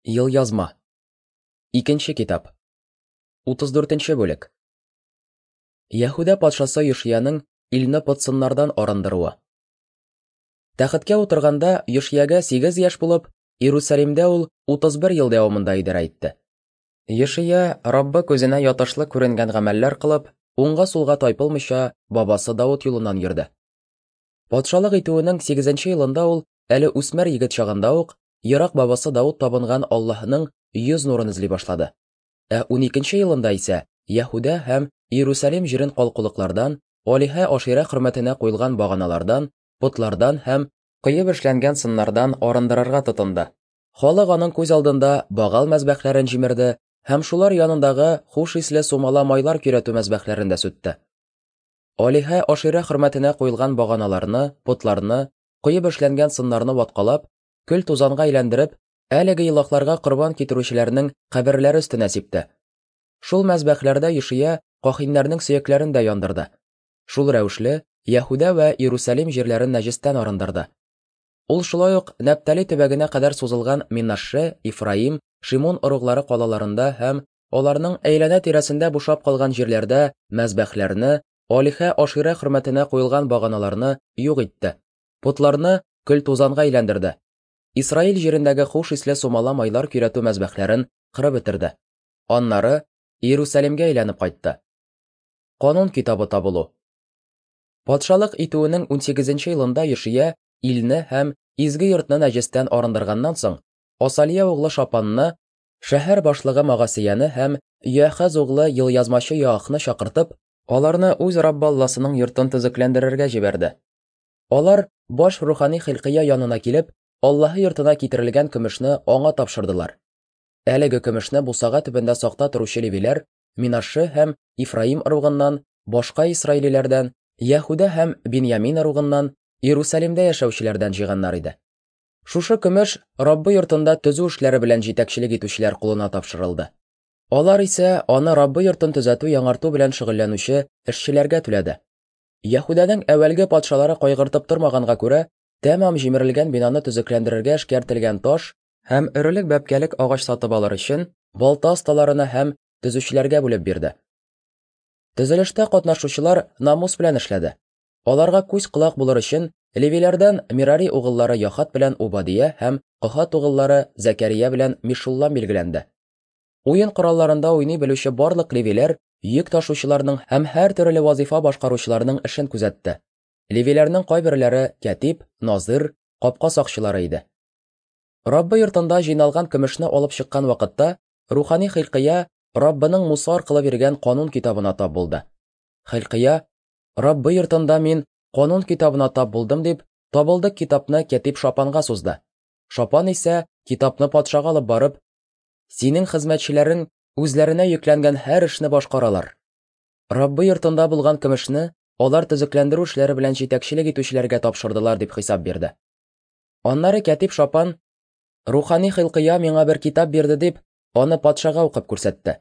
Елъязма. Икенче китап. 34-нче бүлек. Яһүдә патшасы Йошияның илне пытсыннардан арындыруы. Тәхеткә утырганда Йошиягә 8 яшь булып, Иерусалимдә ул 31 ел дәвамында идарә итте. Йошия Раббы күзенә ятышлы күренгән гамәлләр кылып, уңга-сулга тайпылмыйча бабасы Давыт юлыннан йөрде. Патшалык итүенең 8-нче елында ул, әле үсмер егет чагында ук, ерак бабасы Давыт табынган Аллаһның 100 нурын эзли башлады. 12-нче елында исә Яһүдә һәм Иерусалим җирен калкулыклардан, Алиһә Ашира хөрмәтенә куелган баганалардан, потлардан һәм кыеп эшләнгән сыннардан арындырырга тотынды. Халык аның күз алдында багал мәзбәхләрен җимерде һәм шулар янындагы хуш исле сумала майлар көйрәтү мәзбәхләрен дә сүтте. Алиһә Ашира хөрмәтенә куелган баганаларны, потларны, кыеп эшләнгән сыннарны ваткалап, көл тузанга әйләндереп, әлеге илаһларга корбан китерүчеләрнең каберләре өстенә сипте. Шул мәзбәхләрдә Йошия каһиннәрнең сөякләрен дә яндырды. Шул рәвешле Яһүдә вә Иерусалим җирләрен нәҗестән арындырды. Ул шулай ук Нәптали төбәгенә кадәр сузылган Минашше, Ифраим, Шимон оруглары калаларында һәм аларның әйләнә-тирәсендә бушап калган җирләрдә мәзбәхләрне, Алиһә Ашира хөрмәтенә куелган баганаларны юк итте. Потларны көл тузанга әйләндерде. Исраил җирендәге хуш исле сумала майлар көйрәтү мәзбәхләрен кырып бетерде. Аннары Иерусалимгә әйләнеп кайтты. Канун китабы табылу. Патшалык итүенең 18-нче елында Йошия илне һәм изге йортны нәҗестән арындырганнан соң, Асалия углы Шапанны, шәһәр башлыгы Магасияне һәм Яхаз углы елъязмачы Яахны чакыртып, аларны үз Раббы Алласының йортын төзекләндерергә җибәрде. Алар баш рухани Хилкия янына килеп, Аллаһы йортына китерелгән көмешне аңа тапшырдылар. Әлеге көмешне бусага төбендә сакта торучы левиләр, Минашше һәм Ифраим ыругыннан, башка исраиллеләрдән, Яһүдә һәм Биньямин ыругыннан, Иерусалимдә яшәүчеләрдән җыйганнар иде. Шушы көмеш Раббы йортында төзү эшләре белән җитәкчелек итүчеләр кулына тапшырылды. Алар исә аны Раббы йортын төзәтү, яңарту белән шөгыльләнүче эшчеләргә түләде. Яһүдәнең әүвәлге патшалары кайгыртып тормаганга күрә, тәмам җимерелгән бинаны төзекләндерергә эшкәртелгән таш һәм өрелек-бәпкәлек агач сатып алыр өчен балта осталарына һәм төзүчеләргә бүлеп бирде. Төзелештә катнашучылар намус белән эшләде. Аларга күз-колак булыр өчен левиләрдән Мирари угыллары Яхат белән Убадия һәм Кохат угыллары Закария белән Мишуллам билгеләнде. Уен коралларында уйный белүче барлык левиләр йөк ташучыларның һәм һәр төрле вазифа башкаручыларның эшен күзәтте. Левиләрнең кайберләре кәтип, назир, капка сакчылары иде. Раббы йортында җыйналган көмешне алып чыккан вакытта, рухани Хилкия Раббының Муса аркылы биргән канун китабына тап булды. Хилкия: "Раббы йортында мин канун китабына тап булдым" дип, табылдык китапны Кәтип Шапанга сузды. Шапан исә китапны патшага алып барып: "Синең хезмәтчеләрең үзләренә йөкләнгән һәр эшне башкаралар. Раббы йортында булган көмешне алар төзекләндерү эшләре белән җитәкчелек итүчеләргә тапшырдылар" дип хисап бирде. Аннары Кәтип Шапан: "Рухани Хилкия миңа бер китап бирде" дип, аны патшага укып күрсәтте.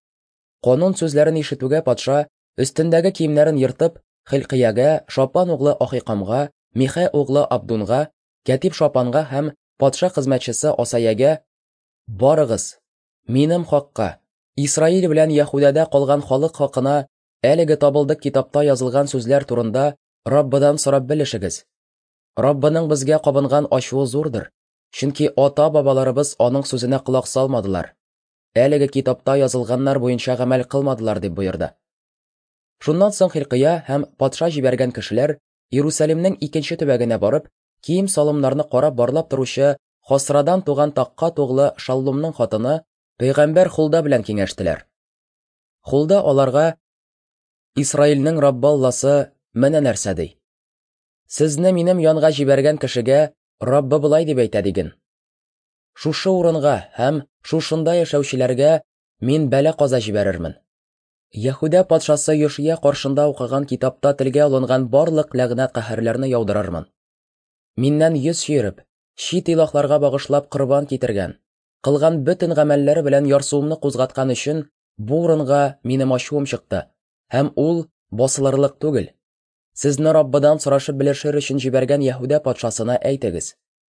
Канун сүзләрен ишетүгә патша өстендәге киемнәрен ертып, Хилкиягә, Шапан углы Ахикамга, Михә углы Абдунга, Кәтип Шапанга һәм патша хезмәтчесе Асаягә: "Барыгыз, минем хакка, Исраил белән Яһүдәдә калган халык хакына әлеге табылдык китапта язылган сүзләр турында Раббыдан сорап белешегез. Раббының безгә кабынган ачуы зурдыр, чөнки ата-бабаларыбыз аның сүзенә колак салмадылар. Әлеге китапта язылганнар буенча гамәл кылмадылар" дип боерды. Шуннан соң Хилкия һәм патша җибәргән кешеләр Иерусалимнең икенче төбәгенә барып, кием салымнарны карап барлап торучы Хосрадан туган Таккат углы Шаллумның хатыны пәйгамбәр Хулда белән киңәштеләр. Хулда аларга: "Исраилнең Раббы Алласы менә нәрсә ди. Сезне минем янга җибәргән кешегә Раббы болай дип әйтә диген. Шушы урынга һәм шушында яшәүчеләргә мин бәла каза җибәрермен. Яһүдә патшасы Йошия каршында укыган китапта телгә алынган барлык ләгънәт каһәрләрне яудырырмын. Миннән йөз чиреп, чит илаһларга багышлап корбан китергән, кылган бөтен гамәлләре белән ярсуымны кузгаткан өчен бу урынга минем ачуым чыкты, һәм ул басылырлык түгел. Сезне Раббыдан сорашып белешер өчен җибәргән Яһүдә патшасына әйтегез.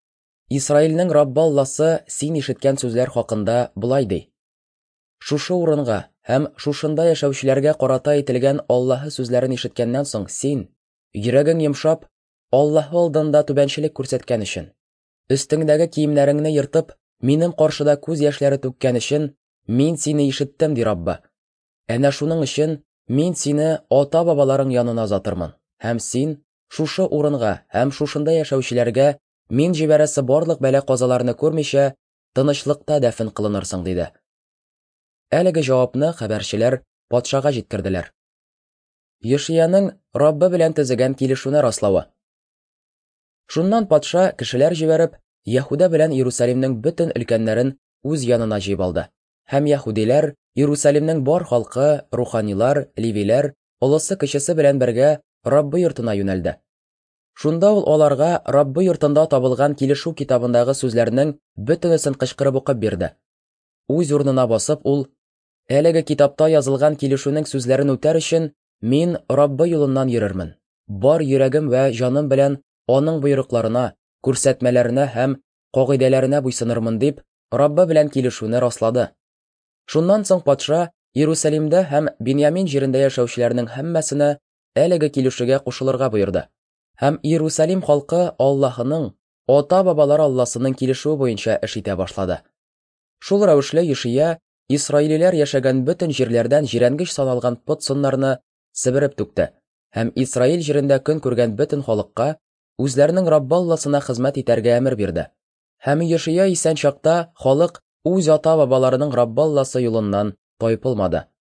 Исраилнең Раббы Алласы син ишеткән сүзләр хакында булай ди: Шушы урынга һәм шушында яшәүчеләргә карата әйтелгән Аллаһы сүзләрен ишеткәннән соң син, йөрәгең йомшап, Аллаһы алдында түбәнчелек күрсәткән өчен, өстеңдәге киемнәреңне йыртып, минем каршыда күз яшьләре түккән өчен, мин сине ишеттем, ди Раббы. Әнә шуның өчен мин сине ата-бабаларың янына озатырмын, һәм син шушы урынга һәм шушында яшәүчеләргә мин җибәрәсе барлык бәла-казаларны күрмичә, тынычлыкта дәфен кылынырсың, диде. Әлеге җавапны хәбәрчеләр патшага җиткерделәр. Йошияның Раббы белән төзегән килешүне раславы. Шуннан патша кешеләр җибәреп, Яһүдә белән Иерусалимның бөтен өлкәннәрен үз янына җыйып алды. Һәм Яһүдиләр Иерусалимның бар халкы, руханилар, ливиләр, олысы кечесе белән бергә Раббы йортына юнәлде. Шунда ул аларга Раббы йортында табылган килешү китабындагы сүзләрнең бөтенесен кычкырып укып бирде. Үз урынына басып ул: "Әлеге китапта язылган килешүнең сүзләрен үтәр өчен мин Раббы юлыннан йөрермен. Бар йөрәгем вә җаным белән аның боерыкларына, күрсәтмәләренә һәм кагыйдәләренә буйсынырмын", дип Раббы белән килешүне раслады. Шуннан соң патша Иерусалимдә һәм Беньямин җирендә яшәүчеләрнең һәммәсенә әлеге килешүгә кушылырга боерды. Һәм Иерусалим халкы Аллаһының, ата-бабалар Алласының килешүе буенча эш итә башлады. Шул рәвешле Йошия Исраилиләр яшәгән бөтен җирләрдән җирәнгеч саналган пот сыннарны себереп түкте һәм Исраил җирендә көн күргән бөтен халыкка үзләренең Раббы Алласына хезмәт итәргә әмер бирде. Һәм Йошия исән чакта халык үз ата-бабаларының Раббы Алласы юлыннан тайпылмады.